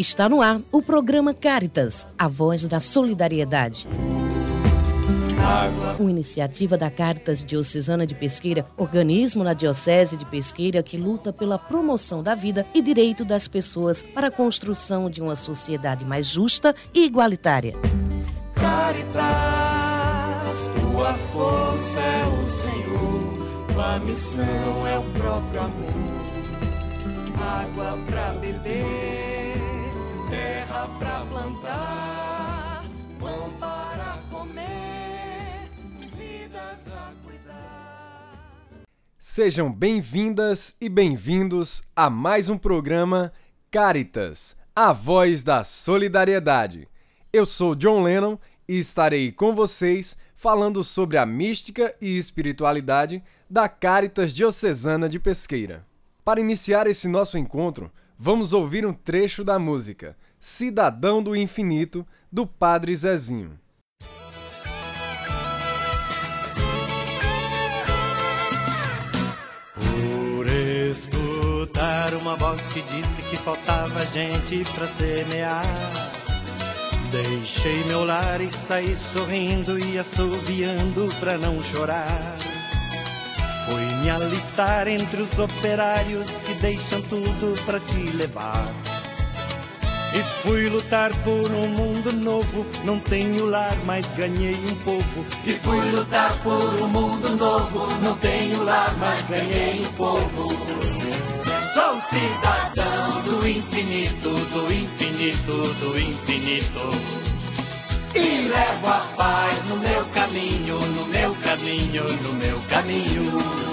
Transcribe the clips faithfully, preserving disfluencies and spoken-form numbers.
Está no ar o programa Cáritas, a voz da solidariedade. Água. Uma iniciativa da Cáritas Diocesana de Pesqueira, organismo na Diocese de Pesqueira que luta pela promoção da vida e direito das pessoas para a construção de uma sociedade mais justa e igualitária. Cáritas, tua força é o Senhor, tua missão é o próprio amor. Água pra beber, terra pra plantar, pão para comer, vidas a cuidar. Sejam bem-vindas e bem-vindos a mais um programa Cáritas, a voz da solidariedade. Eu sou John Lennon e estarei com vocês falando sobre a mística e espiritualidade da Cáritas Diocesana de Pesqueira. Para iniciar esse nosso encontro, vamos ouvir um trecho da música Cidadão do Infinito, do Padre Zezinho. Por escutar uma voz que disse que faltava gente pra semear, deixei meu lar e saí sorrindo e assoviando pra não chorar. Fui me alistar entre os operários que deixam tudo pra te levar. E fui lutar por um mundo novo, não tenho lar, mas ganhei um povo. E fui lutar por um mundo novo, não tenho lar, mas ganhei um povo. Sou cidadão do infinito, do infinito, do infinito. E levo a paz no meu caminho, no meu caminho, no meu caminho.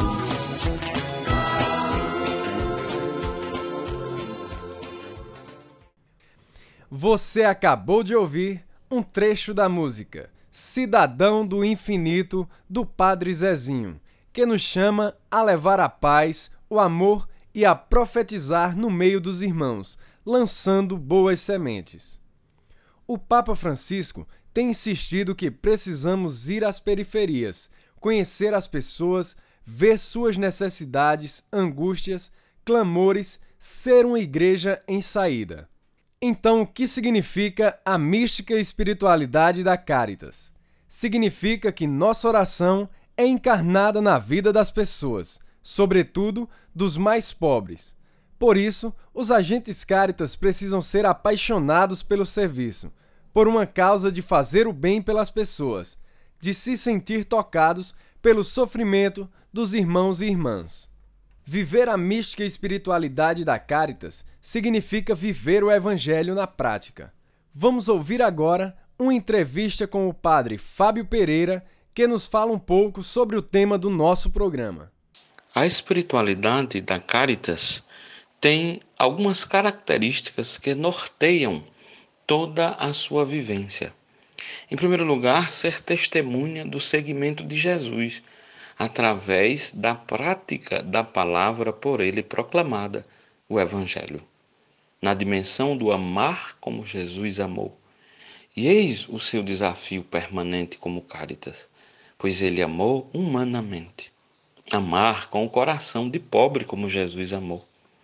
Você acabou de ouvir um trecho da música Cidadão do Infinito, do Padre Zezinho, que nos chama a levar a paz, o amor e a profetizar no meio dos irmãos, lançando boas sementes. O Papa Francisco tem insistido que precisamos ir às periferias, conhecer as pessoas, ver suas necessidades, angústias, clamores, ser uma igreja em saída. Então, o que significa a mística espiritualidade da Cáritas? Significa que nossa oração é encarnada na vida das pessoas, sobretudo dos mais pobres. Por isso, os agentes Cáritas precisam ser apaixonados pelo serviço, por uma causa de fazer o bem pelas pessoas, de se sentir tocados pelo sofrimento dos irmãos e irmãs. Viver a mística espiritualidade da Cáritas significa viver o Evangelho na prática. Vamos ouvir agora uma entrevista com o padre Fábio Pereira, que nos fala um pouco sobre o tema do nosso programa. A espiritualidade da Cáritas tem algumas características que norteiam toda a sua vivência. Em primeiro lugar, ser testemunha do seguimento de Jesus, através da prática da palavra por ele proclamada, o Evangelho, na dimensão do amar como Jesus amou. E eis o seu desafio permanente como Cáritas, pois ele amou humanamente. Amar com o coração de pobre como Jesus amou.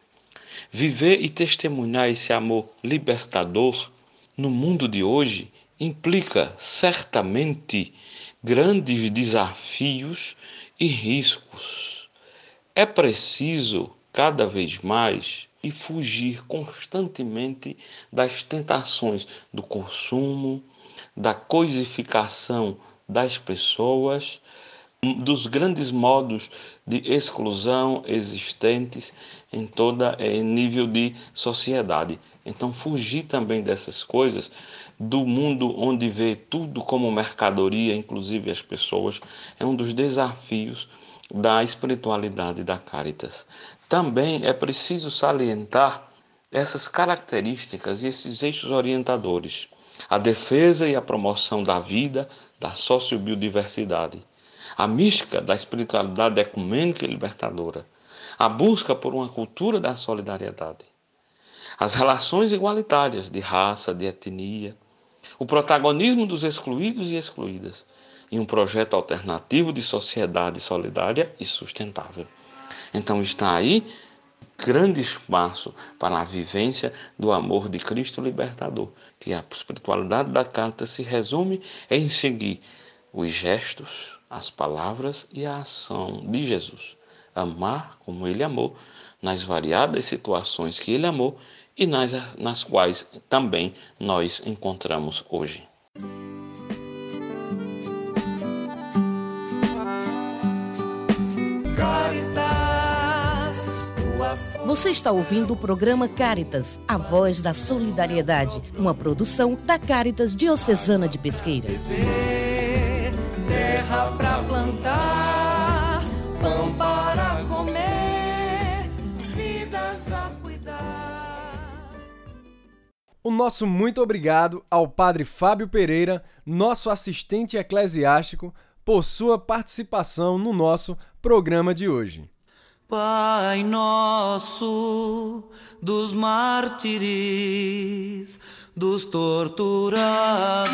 Viver e testemunhar esse amor libertador no mundo de hoje implica certamente grandes desafios e riscos. É preciso, cada vez mais, e fugir constantemente das tentações do consumo, da coisificação das pessoas, dos grandes modos de exclusão existentes em todo em nível de sociedade. Então, fugir também dessas coisas, do mundo onde vê tudo como mercadoria, inclusive as pessoas, é um dos desafios da espiritualidade da Cáritas. Também é preciso salientar essas características e esses eixos orientadores: a defesa e a promoção da vida, da sociobiodiversidade, a mística da espiritualidade ecumênica e libertadora, a busca por uma cultura da solidariedade, as relações igualitárias de raça, de etnia, o protagonismo dos excluídos e excluídas, e um projeto alternativo de sociedade solidária e sustentável. Então está aí grande espaço para a vivência do amor de Cristo libertador, que a espiritualidade da Cáritas se resume em seguir os gestos, as palavras e a ação de Jesus. Amar como Ele amou, nas variadas situações que Ele amou e nas, nas quais também nós encontramos hoje. Você está ouvindo o programa Cáritas, a voz da solidariedade, uma produção da Cáritas Diocesana de Pesqueira. Terra pra plantar, pão para comer, vidas a cuidar. O nosso muito obrigado ao Padre Fábio Pereira, nosso assistente eclesiástico, por sua participação no nosso programa de hoje. Pai nosso, dos mártires, dos torturados,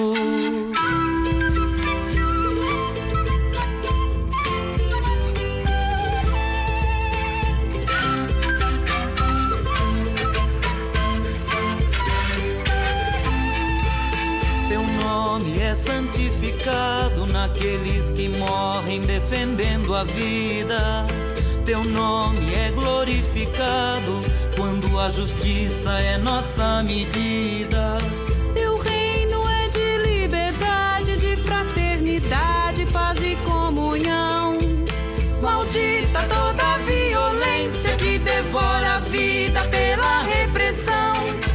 teu nome é santificado naqueles que morrem defendendo a vida. Teu nome é glorificado quando a justiça é nossa medida. Teu reino é de liberdade, de fraternidade, paz e comunhão. Maldita toda a violência que devora a vida pela repressão.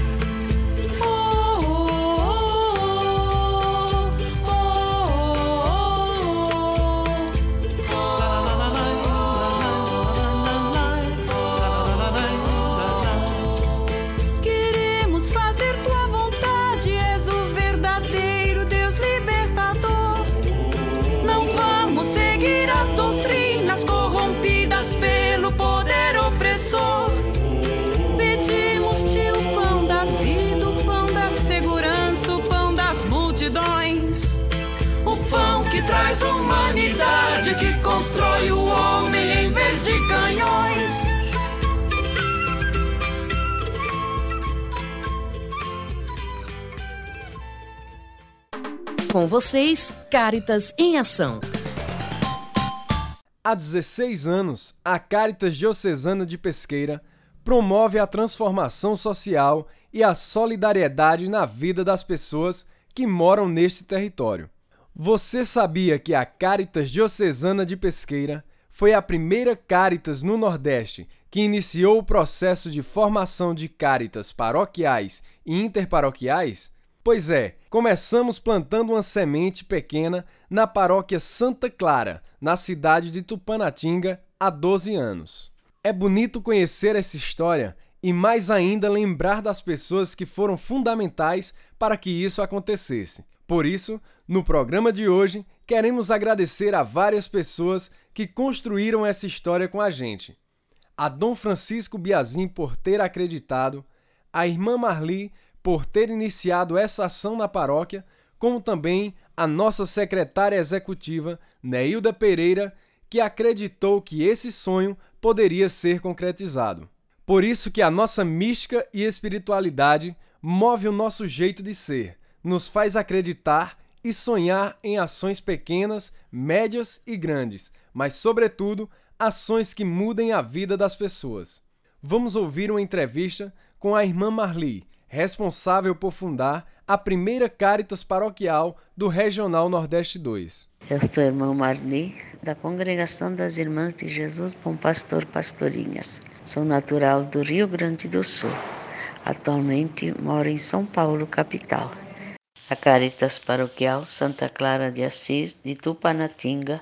Pedimos-te o pão da vida, o pão da segurança, o pão das multidões. O pão que traz humanidade, que constrói o homem em vez de canhões. Com vocês, Cáritas em Ação. Há dezesseis anos, a Cáritas Diocesana de Pesqueira promove a transformação social e a solidariedade na vida das pessoas que moram neste território. Você sabia que a Cáritas Diocesana de Pesqueira foi a primeira Cáritas no Nordeste que iniciou o processo de formação de Cáritas paroquiais e interparoquiais? Pois é, começamos plantando uma semente pequena na paróquia Santa Clara, na cidade de Tupanatinga, há doze anos. É bonito conhecer essa história e mais ainda lembrar das pessoas que foram fundamentais para que isso acontecesse. Por isso, no programa de hoje, queremos agradecer a várias pessoas que construíram essa história com a gente. A Dom Francisco Biazin por ter acreditado, a irmã Marli por ter iniciado essa ação na paróquia, como também a nossa secretária executiva, Neilda Pereira, que acreditou que esse sonho poderia ser concretizado. Por isso que a nossa mística e espiritualidade move o nosso jeito de ser, nos faz acreditar e sonhar em ações pequenas, médias e grandes, mas, sobretudo, ações que mudem a vida das pessoas. Vamos ouvir uma entrevista com a irmã Marli, responsável por fundar a primeira Cáritas paroquial do Regional Nordeste dois. Eu sou a irmã Marli, da Congregação das Irmãs de Jesus Bom Pastor Pastorinhas. Sou natural do Rio Grande do Sul. Atualmente moro em São Paulo, capital. A Cáritas Paroquial Santa Clara de Assis, de Tupanatinga,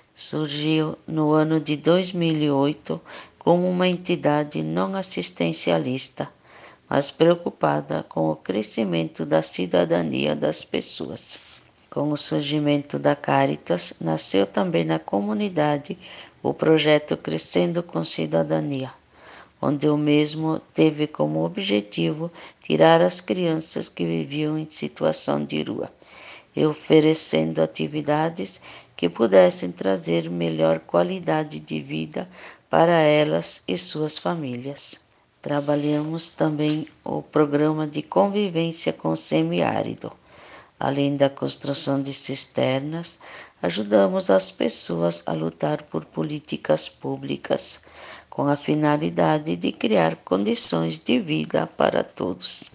surgiu no ano de dois mil e oito como uma entidade não assistencialista, mas preocupada com o crescimento da cidadania das pessoas. Com o surgimento da Cáritas, nasceu também na comunidade o projeto Crescendo com Cidadania, onde o mesmo teve como objetivo tirar as crianças que viviam em situação de rua, e oferecendo atividades que pudessem trazer melhor qualidade de vida para elas e suas famílias. Trabalhamos também o programa de convivência com o semiárido. Além da construção de cisternas, ajudamos as pessoas a lutar por políticas públicas, com a finalidade de criar condições de vida para todos.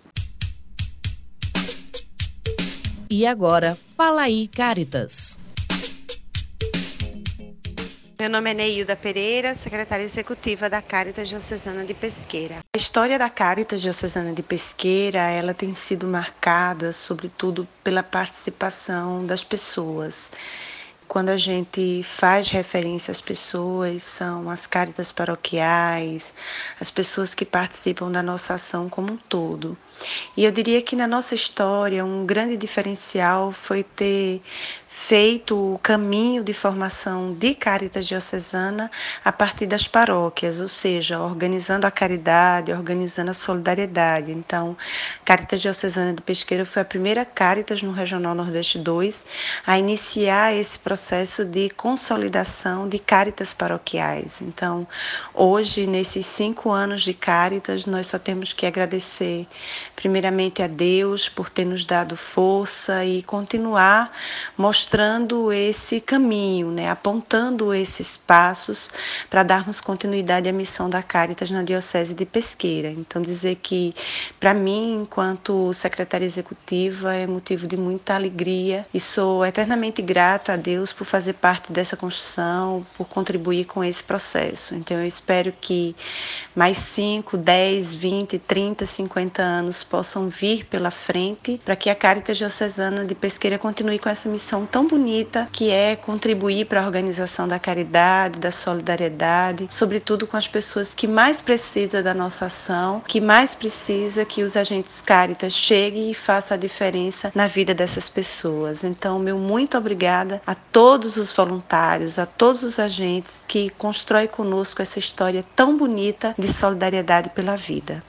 E agora, fala aí, Cáritas. Meu nome é Neilda Pereira, secretária executiva da Cáritas Diocesana de Pesqueira. A história da Cáritas Diocesana de Pesqueira, ela tem sido marcada, sobretudo, pela participação das pessoas. Quando a gente faz referência às pessoas, são as cáritas paroquiais, as pessoas que participam da nossa ação como um todo. E eu diria que na nossa história, um grande diferencial foi ter feito o caminho de formação de Cáritas Diocesana a partir das paróquias, ou seja, organizando a caridade, organizando a solidariedade. Então, Cáritas Diocesana de Pesqueira foi a primeira Cáritas no Regional Nordeste dois a iniciar esse processo de consolidação de Cáritas paroquiais. Então, hoje, nesses cinco anos de Cáritas, nós só temos que agradecer primeiramente a Deus por ter nos dado força e continuar mostrando esse caminho, né, apontando esses passos para darmos continuidade à missão da Cáritas na Diocese de Pesqueira. Então, dizer que, para mim, enquanto secretária executiva, é motivo de muita alegria e sou eternamente grata a Deus por fazer parte dessa construção, por contribuir com esse processo. Então, eu espero que mais cinco, dez, vinte, trinta, cinquenta anos possam vir pela frente para que a Cáritas Diocesana de Pesqueira continue com essa missão tão bonita que é contribuir para a organização da caridade, da solidariedade, sobretudo com as pessoas que mais precisam da nossa ação, que mais precisa que os agentes Cáritas cheguem e façam a diferença na vida dessas pessoas. Então, meu muito obrigada a todos os voluntários, a todos os agentes que constroem conosco essa história tão bonita de solidariedade pela vida.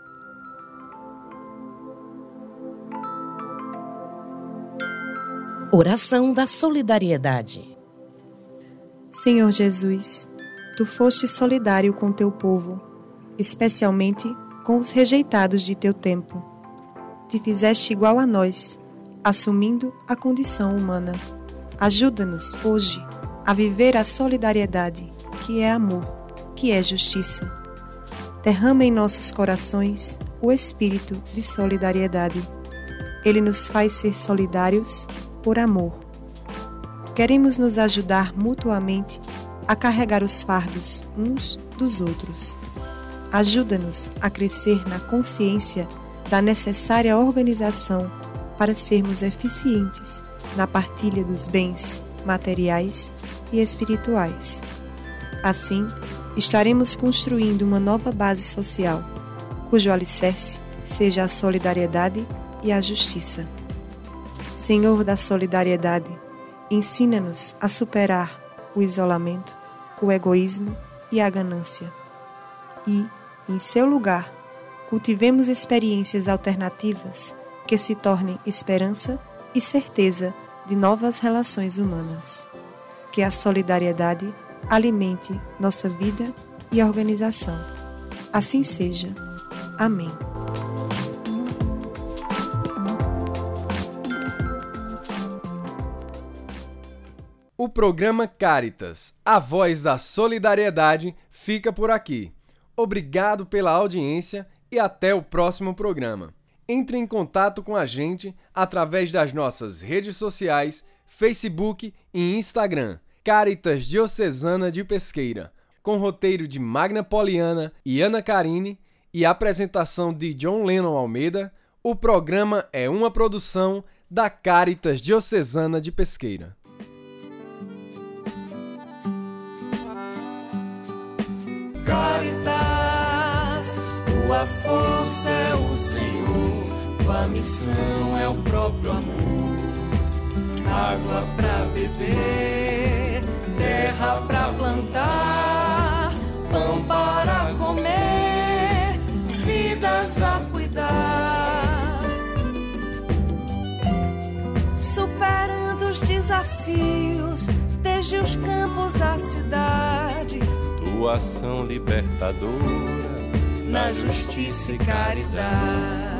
Oração da solidariedade. Senhor Jesus, Tu foste solidário com Teu povo, especialmente com os rejeitados de Teu tempo. Te fizeste igual a nós, assumindo a condição humana. Ajuda-nos, hoje, a viver a solidariedade, que é amor, que é justiça. Derrama em nossos corações o espírito de solidariedade. Ele nos faz ser solidários por amor. Queremos nos ajudar mutuamente a carregar os fardos uns dos outros. Ajuda-nos a crescer na consciência da necessária organização para sermos eficientes na partilha dos bens materiais e espirituais. Assim, estaremos construindo uma nova base social, cujo alicerce seja a solidariedade e a justiça. Senhor da solidariedade, ensina-nos a superar o isolamento, o egoísmo e a ganância. E, em seu lugar, cultivemos experiências alternativas que se tornem esperança e certeza de novas relações humanas. Que a solidariedade alimente nossa vida e organização. Assim seja. Amém. O programa Cáritas, a voz da solidariedade, fica por aqui. Obrigado pela audiência e até o próximo programa. Entre em contato com a gente através das nossas redes sociais, Facebook e Instagram, Cáritas Diocesana de Pesqueira, com roteiro de Magna Poliana e Ana Carine e apresentação de John Lennon Almeida. O programa é uma produção da Cáritas Diocesana de Pesqueira. Cáritas, tua força é o Senhor, tua missão é o próprio amor. Água pra beber, terra pra plantar, pão para comer, vidas a cuidar. Superando os desafios desde os campos à cidade, tua ação libertadora, na justiça e caridade.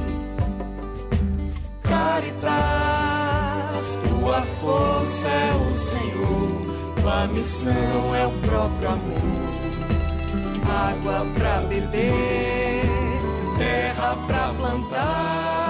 Caritas, tua força é o Senhor, tua missão é o próprio amor. Água pra beber, terra pra plantar,